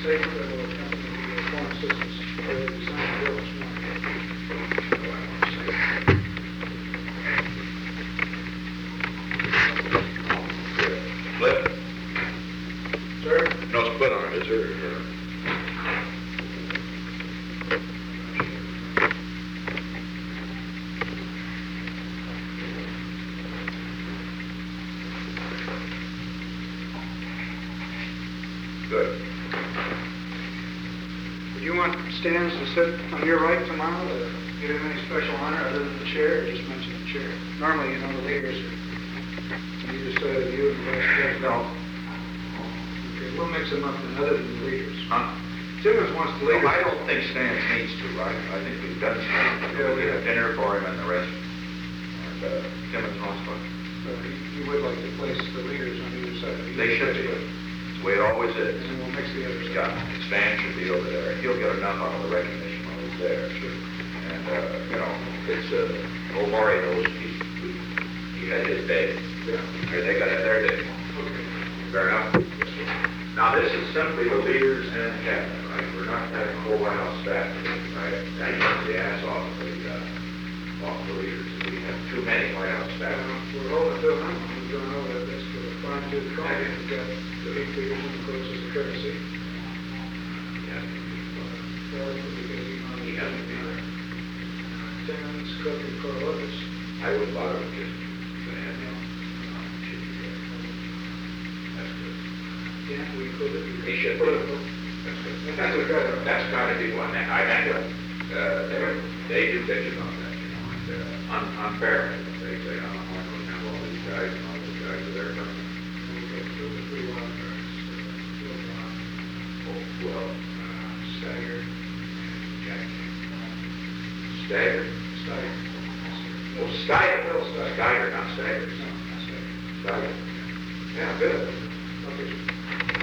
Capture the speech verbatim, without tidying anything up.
statement that will accompany the form assistance for the design bill this morning. Split? Sir? No split on it, is there? Or- Good. Would you want Stans to sit on your right tomorrow to give him any special honor other than the chair, or just mention the chair? Normally, you know, the leaders are on either side of you and the vice president. No. Okay, we'll mix them up then, other than the leaders. Huh? Timmons wants the No, leaders. I don't think Stan needs to, right? I think we've done Stan. We'll get a dinner for him and the rest. And, uh, Timmons wants one. Uh, he- he would like to place the leaders on either side of you. They should be. It's the way it always is. And then we'll mix the others Yeah, up. Stan should be over there. He'll get enough out of the recognition while he's there. Sure. And, uh, you know, it's, uh, old Maury knows he, he had his day. Yeah. Or they got to have their day. Okay. Fair enough? Now, this is simply the leaders and the cabinet, right? We're not having a whole White House staff, right? I use the ass off of the, uh, off the leaders. We have too many White House Uh, staff. We're holding Bill Hunt, we're going over that list for the fine tooth comb. We've got the eight leaders, and of course, is the courtesy. Yeah. George will be busy on the He has to be there. Timmons, Cook, and Corliss. I would bother with just the hand now. That's good. Yeah, we include it. He should be. Political. That's good. That's what we got. That's got to be one. I, I think, uh, they, they do bitches on that, you know, and, uh, un, unfair. They say, I don't want to have all these guys and all these guys are there. But, We've got two or three wild cards. uh, Bill Brown, oh, well, uh, Stagger, and Jack King. staggered. Stagger. Oh, Steiger. Bill Steiger. Steiger, not staggered. No, not Stagger. Steiger. Yeah, good. Okay.